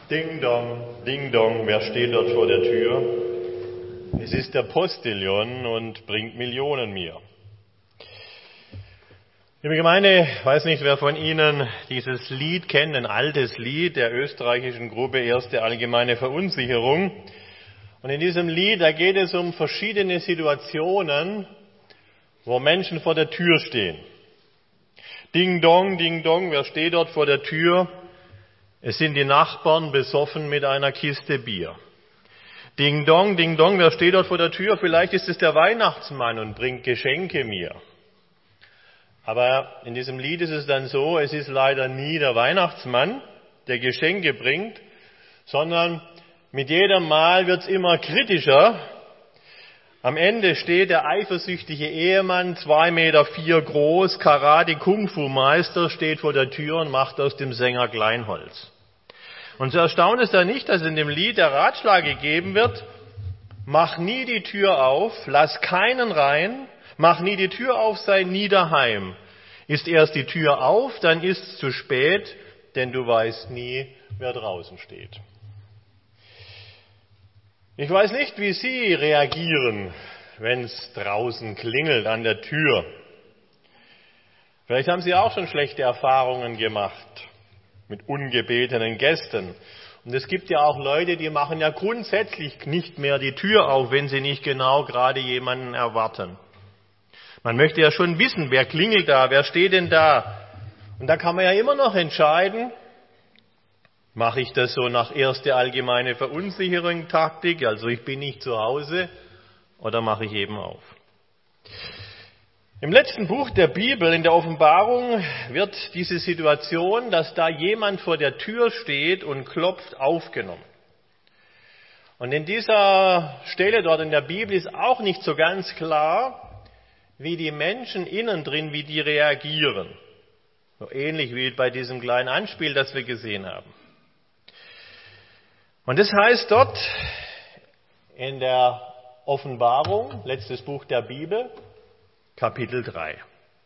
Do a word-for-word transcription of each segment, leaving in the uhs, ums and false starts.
Ding dong, ding dong, wer steht dort vor der Tür? Es ist der Postillon und bringt Millionen mir. Liebe Gemeinde, ich weiß nicht, wer von Ihnen dieses Lied kennt, ein altes Lied der österreichischen Gruppe Erste Allgemeine Verunsicherung. Und in diesem Lied, da geht es um verschiedene Situationen, wo Menschen vor der Tür stehen. Ding dong, ding dong, wer steht dort vor der Tür? Es sind die Nachbarn besoffen mit einer Kiste Bier. Ding dong, ding dong, wer steht dort vor der Tür? Vielleicht ist es der Weihnachtsmann und bringt Geschenke mir. Aber in diesem Lied ist es dann so, es ist leider nie der Weihnachtsmann, der Geschenke bringt, sondern mit jedem Mal wird es immer kritischer. Am Ende steht der eifersüchtige Ehemann, zwei Meter vier groß, Karate-Kung-Fu-Meister, steht vor der Tür und macht aus dem Sänger Kleinholz. Und so erstaunt es da nicht, dass in dem Lied der Ratschlag gegeben wird, mach nie die Tür auf, lass keinen rein, mach nie die Tür auf, sei nie daheim. Ist erst die Tür auf, dann ist's zu spät, denn du weißt nie, wer draußen steht. Ich weiß nicht, wie Sie reagieren, wenn es draußen klingelt an der Tür. Vielleicht haben Sie auch schon schlechte Erfahrungen gemacht mit ungebetenen Gästen. Und es gibt ja auch Leute, die machen ja grundsätzlich nicht mehr die Tür auf, wenn sie nicht genau gerade jemanden erwarten. Man möchte ja schon wissen, wer klingelt da, wer steht denn da? Und da kann man ja immer noch entscheiden, mache ich das so nach erste allgemeine Verunsicherung-Taktik, also ich bin nicht zu Hause, oder mache ich eben auf? Im letzten Buch der Bibel, in der Offenbarung, wird diese Situation, dass da jemand vor der Tür steht und klopft, aufgenommen. Und in dieser Stelle dort in der Bibel ist auch nicht so ganz klar, wie die Menschen innen drin, wie die reagieren. So ähnlich wie bei diesem kleinen Anspiel, das wir gesehen haben. Und das heißt dort in der Offenbarung, letztes Buch der Bibel, Kapitel drei.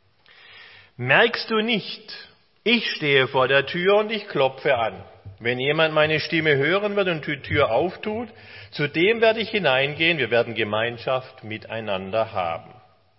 Merkst du nicht, ich stehe vor der Tür und ich klopfe an. Wenn jemand meine Stimme hören wird und die Tür auftut, zu dem werde ich hineingehen, wir werden Gemeinschaft miteinander haben.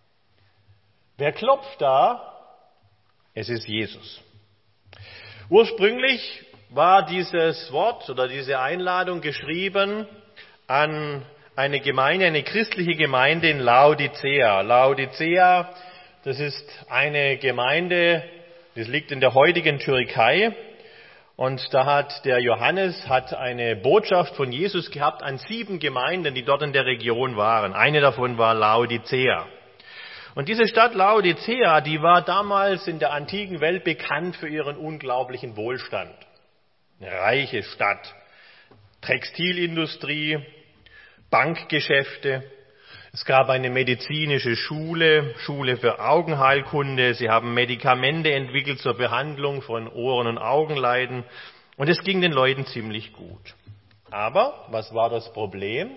Wer klopft da? Es ist Jesus. Ursprünglich war dieses Wort oder diese Einladung geschrieben an eine Gemeinde, eine christliche Gemeinde in Laodicea. Laodicea, das ist eine Gemeinde, das liegt in der heutigen Türkei. Und da hat der Johannes hat eine Botschaft von Jesus gehabt an sieben Gemeinden, die dort in der Region waren. Eine davon war Laodicea. Und diese Stadt Laodicea, die war damals in der antiken Welt bekannt für ihren unglaublichen Wohlstand. Eine reiche Stadt, Textilindustrie, Bankgeschäfte. Es gab eine medizinische Schule, Schule für Augenheilkunde. Sie haben Medikamente entwickelt zur Behandlung von Ohren- und Augenleiden. Und es ging den Leuten ziemlich gut. Aber was war das Problem?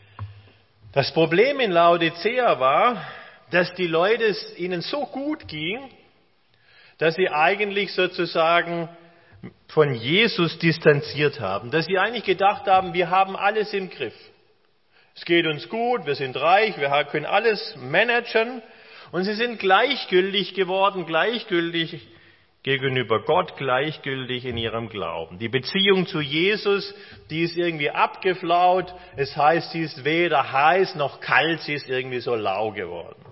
Das Problem in Laodicea war, dass die Leute es ihnen so gut ging, dass sie eigentlich sozusagen von Jesus distanziert haben. Dass sie eigentlich gedacht haben, wir haben alles im Griff. Es geht uns gut, wir sind reich, wir können alles managen. Und sie sind gleichgültig geworden, gleichgültig gegenüber Gott, gleichgültig in ihrem Glauben. Die Beziehung zu Jesus, die ist irgendwie abgeflaut. Es heißt, sie ist weder heiß noch kalt, sie ist irgendwie so lau geworden.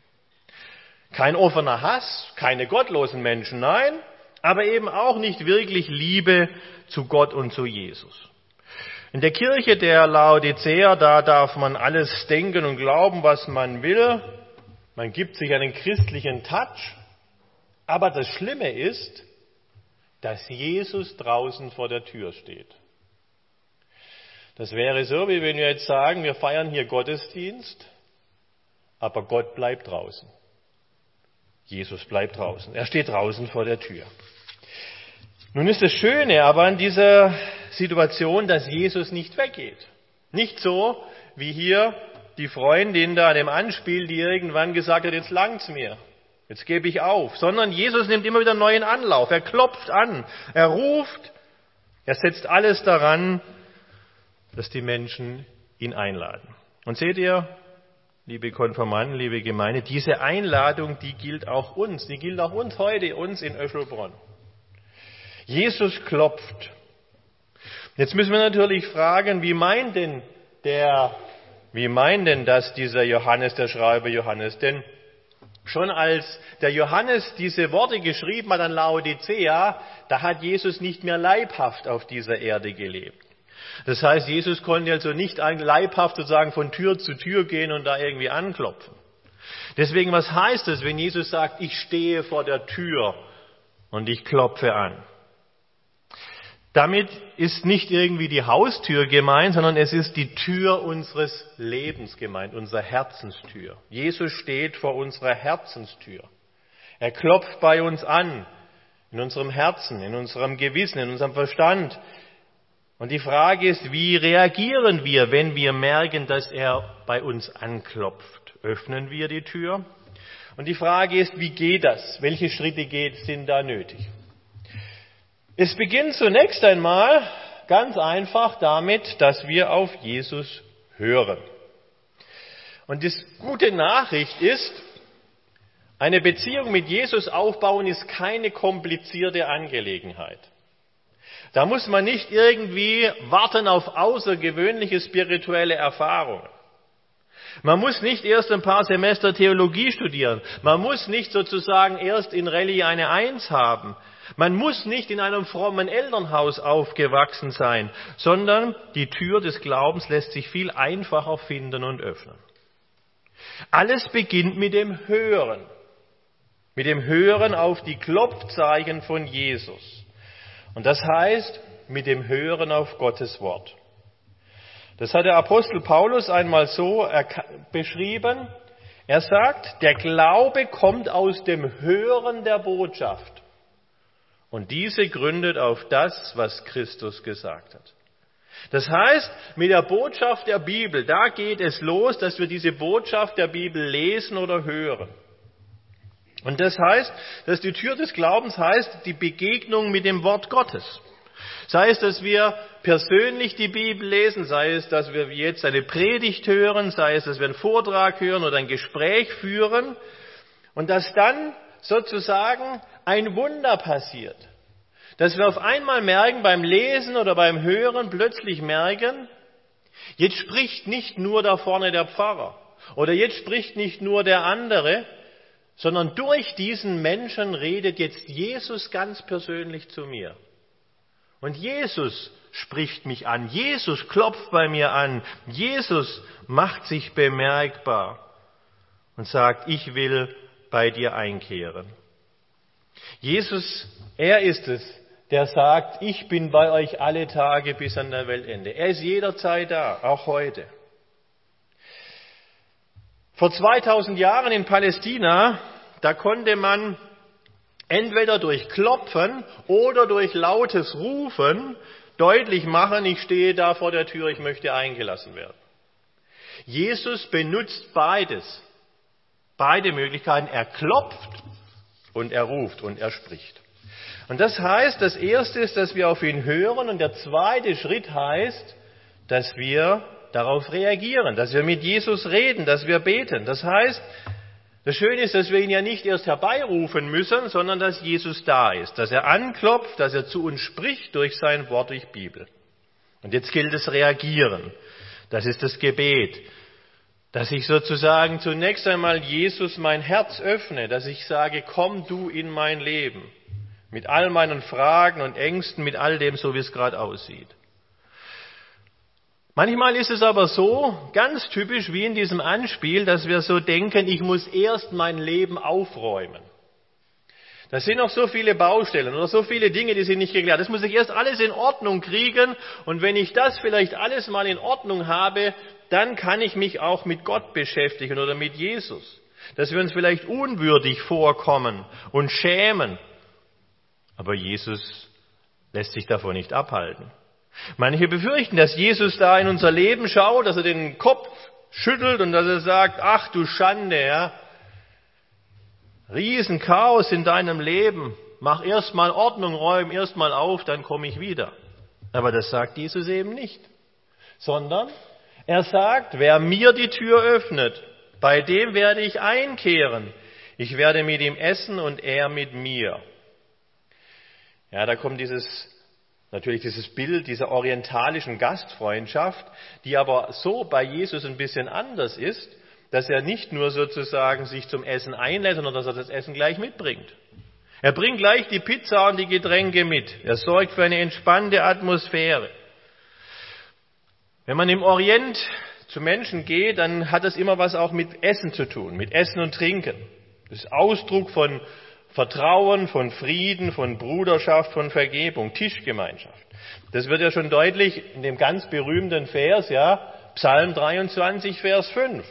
Kein offener Hass, keine gottlosen Menschen, nein, aber eben auch nicht wirklich Liebe zu Gott und zu Jesus. In der Kirche der Laodicea, da darf man alles denken und glauben, was man will. Man gibt sich einen christlichen Touch. Aber das Schlimme ist, dass Jesus draußen vor der Tür steht. Das wäre so, wie wenn wir jetzt sagen, wir feiern hier Gottesdienst, aber Gott bleibt draußen. Jesus bleibt draußen. Er steht draußen vor der Tür. Nun ist das Schöne aber an dieser Situation, dass Jesus nicht weggeht. Nicht so, wie hier die Freundin da an dem Anspiel, die irgendwann gesagt hat, jetzt langt's mir, jetzt gebe ich auf. Sondern Jesus nimmt immer wieder einen neuen Anlauf. Er klopft an, er ruft Er setzt alles daran, dass die Menschen ihn einladen. Und seht ihr, liebe Konfirmanden, liebe Gemeinde, diese Einladung, die gilt auch uns, die gilt auch uns heute, uns in Öschelbronn. Jesus klopft. Jetzt müssen wir natürlich fragen, wie meint denn der, wie meint denn das dieser Johannes, der Schreiber Johannes? Denn schon als der Johannes diese Worte geschrieben hat an Laodicea, da hat Jesus nicht mehr leibhaft auf dieser Erde gelebt. Das heißt, Jesus konnte also nicht leibhaft sozusagen von Tür zu Tür gehen und da irgendwie anklopfen. Deswegen, was heißt es, wenn Jesus sagt, ich stehe vor der Tür und ich klopfe an? Damit ist nicht irgendwie die Haustür gemeint, sondern es ist die Tür unseres Lebens gemeint, unsere Herzenstür. Jesus steht vor unserer Herzenstür. Er klopft bei uns an, in unserem Herzen, in unserem Gewissen, in unserem Verstand. Und die Frage ist, wie reagieren wir, wenn wir merken, dass er bei uns anklopft? Öffnen wir die Tür? Und die Frage ist, wie geht das? Welche Schritte geht, sind da nötig? Es beginnt zunächst einmal ganz einfach damit, dass wir auf Jesus hören. Und die gute Nachricht ist, eine Beziehung mit Jesus aufbauen ist keine komplizierte Angelegenheit. Da muss man nicht irgendwie warten auf außergewöhnliche spirituelle Erfahrungen. Man muss nicht erst ein paar Semester Theologie studieren. Man muss nicht sozusagen erst in Rallye eine Eins haben. Man muss nicht in einem frommen Elternhaus aufgewachsen sein, sondern die Tür des Glaubens lässt sich viel einfacher finden und öffnen. Alles beginnt mit dem Hören. Mit dem Hören auf die Klopfzeichen von Jesus. Und das heißt, mit dem Hören auf Gottes Wort. Das hat der Apostel Paulus einmal so beschrieben. Er sagt, der Glaube kommt aus dem Hören der Botschaft. Und diese gründet auf das, was Christus gesagt hat. Das heißt, mit der Botschaft der Bibel, da geht es los, dass wir diese Botschaft der Bibel lesen oder hören. Und das heißt, dass die Tür des Glaubens heißt, die Begegnung mit dem Wort Gottes. Sei es, dass wir persönlich die Bibel lesen, sei es, dass wir jetzt eine Predigt hören, sei es, dass wir einen Vortrag hören oder ein Gespräch führen und dass dann sozusagen ein Wunder passiert. Dass wir auf einmal merken, beim Lesen oder beim Hören plötzlich merken, jetzt spricht nicht nur da vorne der Pfarrer oder jetzt spricht nicht nur der andere, sondern durch diesen Menschen redet jetzt Jesus ganz persönlich zu mir. Und Jesus spricht mich an, Jesus klopft bei mir an, Jesus macht sich bemerkbar und sagt, ich will bei dir einkehren. Jesus, er ist es, der sagt, ich bin bei euch alle Tage bis an der Weltende. Er ist jederzeit da, auch heute. Vor zweitausend Jahren in Palästina, da konnte man entweder durch Klopfen oder durch lautes Rufen deutlich machen, ich stehe da vor der Tür, ich möchte eingelassen werden. Jesus benutzt beides, beide Möglichkeiten. Er klopft und er ruft und er spricht. Und das heißt, das Erste ist, dass wir auf ihn hören und der zweite Schritt heißt, dass wir darauf reagieren, dass wir mit Jesus reden, dass wir beten. Das heißt, das Schöne ist, dass wir ihn ja nicht erst herbeirufen müssen, sondern dass Jesus da ist, dass er anklopft, dass er zu uns spricht durch sein Wort, durch Bibel. Und jetzt gilt es reagieren. Das ist das Gebet, dass ich sozusagen zunächst einmal Jesus mein Herz öffne, dass ich sage, komm du in mein Leben, mit all meinen Fragen und Ängsten, mit all dem, so wie es gerade aussieht. Manchmal ist es aber so, ganz typisch wie in diesem Anspiel, dass wir so denken, ich muss erst mein Leben aufräumen. Da sind noch so viele Baustellen oder so viele Dinge, die sind nicht geklärt. Das muss ich erst alles in Ordnung kriegen und wenn ich das vielleicht alles mal in Ordnung habe, dann kann ich mich auch mit Gott beschäftigen oder mit Jesus. Dass wir uns vielleicht unwürdig vorkommen und schämen. Aber Jesus lässt sich davon nicht abhalten. Manche befürchten, dass Jesus da in unser Leben schaut, dass er den Kopf schüttelt und dass er sagt, ach du Schande, ja, Riesenchaos in deinem Leben, mach erst mal Ordnung, räum erst mal auf, dann komme ich wieder. Aber das sagt Jesus eben nicht, sondern er sagt, wer mir die Tür öffnet, bei dem werde ich einkehren. Ich werde mit ihm essen und er mit mir. Ja, da kommt dieses, natürlich dieses Bild dieser orientalischen Gastfreundschaft, die aber so bei Jesus ein bisschen anders ist, dass er nicht nur sozusagen sich zum Essen einlädt, sondern dass er das Essen gleich mitbringt. Er bringt gleich die Pizza und die Getränke mit. Er sorgt für eine entspannte Atmosphäre. Wenn man im Orient zu Menschen geht, dann hat das immer was auch mit Essen zu tun, mit Essen und Trinken. Das ist Ausdruck von Vertrauen, von Frieden, von Bruderschaft, von Vergebung, Tischgemeinschaft. Das wird ja schon deutlich in dem ganz berühmten Vers, ja, Psalm dreiundzwanzig, Vers fünf.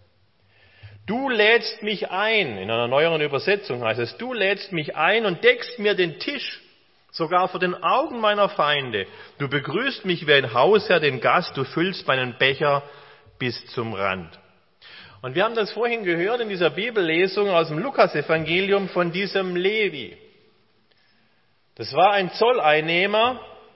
Du lädst mich ein, in einer neueren Übersetzung heißt es, du lädst mich ein und deckst mir den Tisch, sogar vor den Augen meiner Feinde. Du begrüßt mich wie ein Hausherr den Gast, du füllst meinen Becher bis zum Rand. Und wir haben das vorhin gehört in dieser Bibellesung aus dem Lukasevangelium von diesem Levi. Das war ein Zolleinnehmer,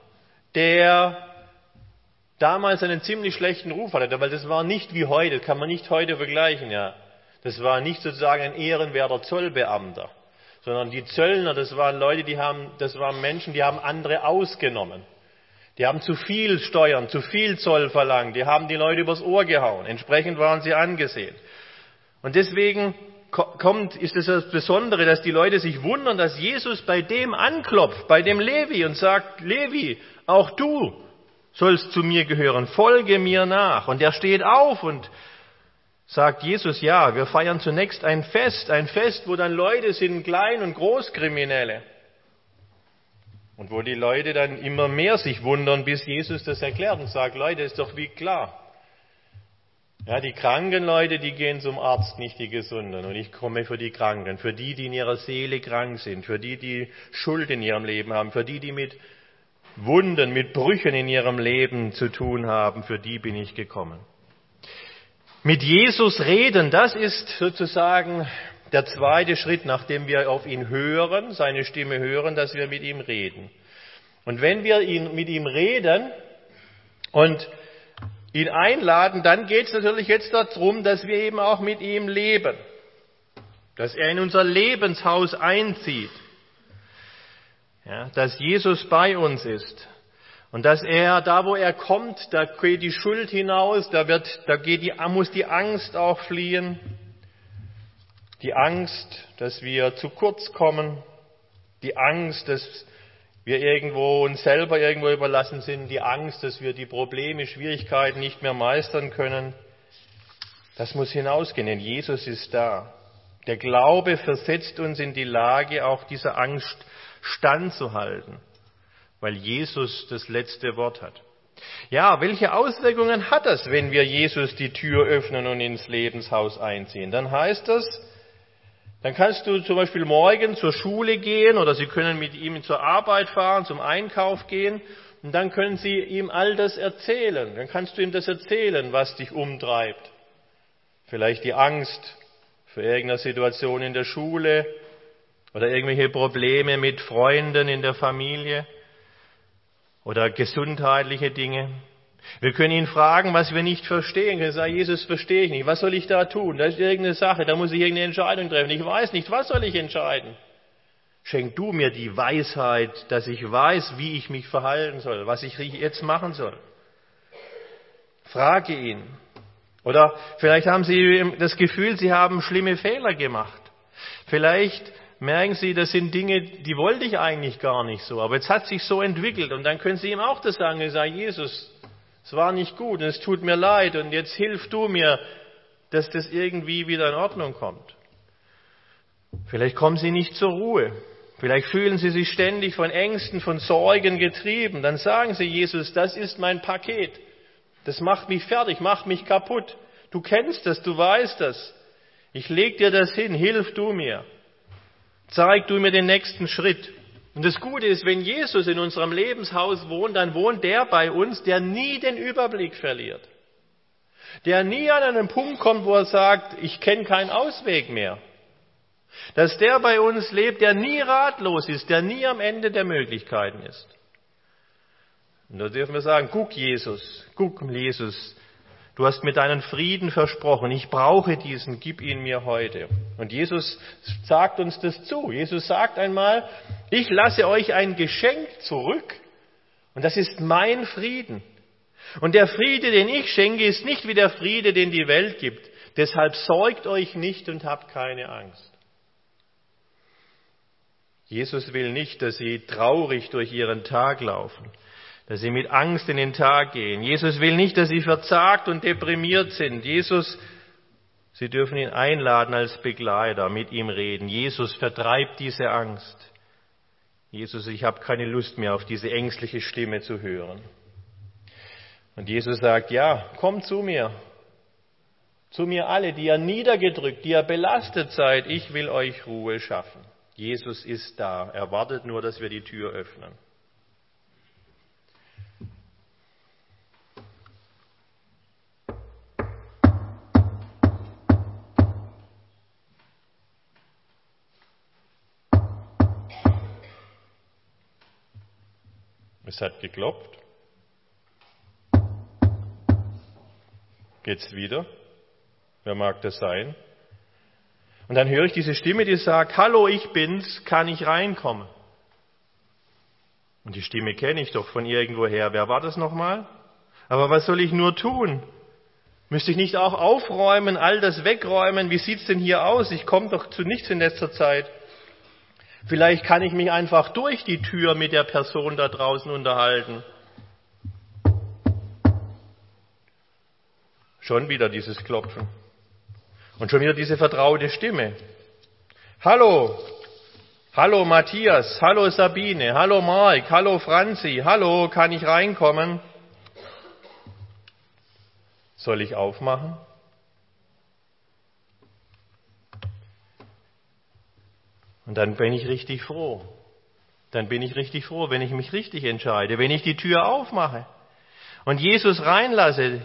der damals einen ziemlich schlechten Ruf hatte, weil das war nicht wie heute, das kann man nicht heute vergleichen, ja. Das war nicht sozusagen ein ehrenwerter Zollbeamter, sondern die Zöllner, das waren Leute, die haben, das waren Menschen, die haben andere ausgenommen. Die haben zu viel Steuern, zu viel Zoll verlangt, die haben die Leute übers Ohr gehauen. Entsprechend waren sie angesehen. Und deswegen kommt, ist es das Besondere, dass die Leute sich wundern, dass Jesus bei dem anklopft, bei dem Levi und sagt, Levi, auch du sollst zu mir gehören, folge mir nach. Und er steht auf und sagt Jesus, ja, wir feiern zunächst ein Fest, ein Fest, wo dann Leute sind, Klein- und Großkriminelle. Und wo die Leute dann immer mehr sich wundern, bis Jesus das erklärt und sagt, Leute, ist doch wie klar. Ja, die kranken Leute, die gehen zum Arzt, nicht die Gesunden. Und ich komme für die Kranken, für die, die in ihrer Seele krank sind, für die, die Schuld in ihrem Leben haben, für die, die mit Wunden, mit Brüchen in ihrem Leben zu tun haben, für die bin ich gekommen. Mit Jesus reden, das ist sozusagen der zweite Schritt, nachdem wir auf ihn hören, seine Stimme hören, dass wir mit ihm reden. Und wenn wir ihn, mit ihm reden und ihn einladen, dann geht es natürlich jetzt darum, dass wir eben auch mit ihm leben. Dass er in unser Lebenshaus einzieht. Ja, dass Jesus bei uns ist. Und dass er, da wo er kommt, da geht die Schuld hinaus, da wird, da geht die, muss die Angst auch fliehen. Die Angst, dass wir zu kurz kommen. Die Angst, dass wir irgendwo uns selber irgendwo überlassen sind. Die Angst, dass wir die Probleme, Schwierigkeiten nicht mehr meistern können. Das muss hinausgehen, denn Jesus ist da. Der Glaube versetzt uns in die Lage, auch dieser Angst standzuhalten, weil Jesus das letzte Wort hat. Ja, welche Auswirkungen hat das, wenn wir Jesus die Tür öffnen und ins Lebenshaus einziehen? Dann heißt das, dann kannst du zum Beispiel morgen zur Schule gehen oder Sie können mit ihm zur Arbeit fahren, zum Einkauf gehen und dann können Sie ihm all das erzählen. Dann kannst du ihm das erzählen, was dich umtreibt. Vielleicht die Angst für irgendeine Situation in der Schule oder irgendwelche Probleme mit Freunden in der Familie oder gesundheitliche Dinge. Wir können ihn fragen, was wir nicht verstehen. Wir sagen, Jesus, verstehe ich nicht. Was soll ich da tun? Da ist irgendeine Sache, da muss ich irgendeine Entscheidung treffen. Ich weiß nicht, was soll ich entscheiden? Schenk du mir die Weisheit, dass ich weiß, wie ich mich verhalten soll, was ich jetzt machen soll. Frage ihn. Oder vielleicht haben Sie das Gefühl, Sie haben schlimme Fehler gemacht. Vielleicht merken Sie, das sind Dinge, die wollte ich eigentlich gar nicht so, aber jetzt hat sich so entwickelt und dann können Sie ihm auch das sagen. Sie sagen, Jesus, es war nicht gut und es tut mir leid und jetzt hilf du mir, dass das irgendwie wieder in Ordnung kommt. Vielleicht kommen Sie nicht zur Ruhe. Vielleicht fühlen Sie sich ständig von Ängsten, von Sorgen getrieben. Dann sagen Sie, Jesus, das ist mein Paket. Das macht mich fertig, macht mich kaputt. Du kennst das, du weißt das. Ich leg dir das hin, hilf du mir. Zeig du mir den nächsten Schritt. Und das Gute ist, wenn Jesus in unserem Lebenshaus wohnt, dann wohnt der bei uns, der nie den Überblick verliert. Der nie an einen Punkt kommt, wo er sagt, ich kenne keinen Ausweg mehr. Dass der bei uns lebt, der nie ratlos ist, der nie am Ende der Möglichkeiten ist. Und da dürfen wir sagen, guck Jesus, guck Jesus, du hast mir deinen Frieden versprochen, ich brauche diesen, gib ihn mir heute. Und Jesus sagt uns das zu. Jesus sagt einmal, ich lasse euch ein Geschenk zurück und das ist mein Frieden. Und der Friede, den ich schenke, ist nicht wie der Friede, den die Welt gibt. Deshalb sorgt euch nicht und habt keine Angst. Jesus will nicht, dass sie traurig durch ihren Tag laufen, dass sie mit Angst in den Tag gehen. Jesus will nicht, dass sie verzagt und deprimiert sind. Jesus, sie dürfen ihn einladen als Begleiter, mit ihm reden. Jesus, vertreibt diese Angst. Jesus, ich habe keine Lust mehr auf diese ängstliche Stimme zu hören. Und Jesus sagt, ja, kommt zu mir. Zu mir alle, die ihr niedergedrückt, die ihr belastet seid. Ich will euch Ruhe schaffen. Jesus ist da. Er wartet nur, dass wir die Tür öffnen. Es hat geklopft. Geht's wieder? Wer mag das sein? Und dann höre ich diese Stimme, die sagt, hallo, ich bin's, kann ich reinkommen? Und die Stimme kenne ich doch von irgendwoher. Wer war das nochmal? Aber was soll ich nur tun? Müsste ich nicht auch aufräumen, all das wegräumen? Wie sieht's denn hier aus? Ich komme doch zu nichts in letzter Zeit. Vielleicht kann ich mich einfach durch die Tür mit der Person da draußen unterhalten. Schon wieder dieses Klopfen. Und schon wieder diese vertraute Stimme. Hallo, hallo Matthias, hallo Sabine, hallo Mark, hallo Franzi, hallo, kann ich reinkommen? Soll ich aufmachen? Und dann bin ich richtig froh. Dann bin ich richtig froh, wenn ich mich richtig entscheide, wenn ich die Tür aufmache und Jesus reinlasse.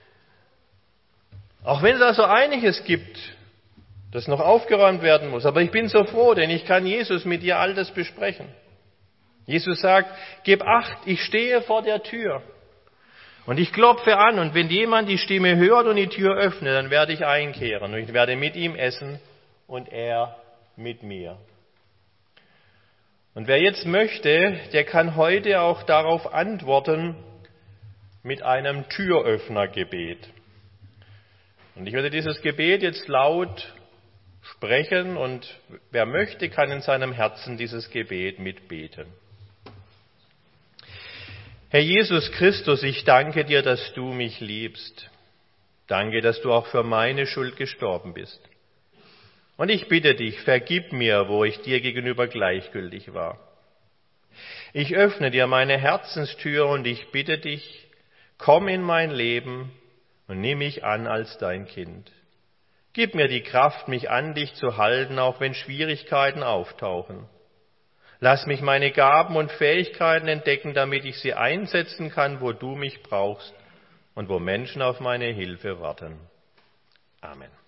Auch wenn es da so einiges gibt, das noch aufgeräumt werden muss. Aber ich bin so froh, denn ich kann Jesus mit dir all das besprechen. Jesus sagt, gib acht, ich stehe vor der Tür. Und ich klopfe an und wenn jemand die Stimme hört und die Tür öffnet, dann werde ich einkehren und ich werde mit ihm essen und er mit mir. Und wer jetzt möchte, der kann heute auch darauf antworten mit einem Türöffnergebet. Und ich werde dieses Gebet jetzt laut sprechen und wer möchte, kann in seinem Herzen dieses Gebet mitbeten. Herr Jesus Christus, ich danke dir, dass du mich liebst. Danke, dass du auch für meine Schuld gestorben bist. Und ich bitte dich, vergib mir, wo ich dir gegenüber gleichgültig war. Ich öffne dir meine Herzenstür und ich bitte dich, komm in mein Leben und nimm mich an als dein Kind. Gib mir die Kraft, mich an dich zu halten, auch wenn Schwierigkeiten auftauchen. Lass mich meine Gaben und Fähigkeiten entdecken, damit ich sie einsetzen kann, wo du mich brauchst und wo Menschen auf meine Hilfe warten. Amen.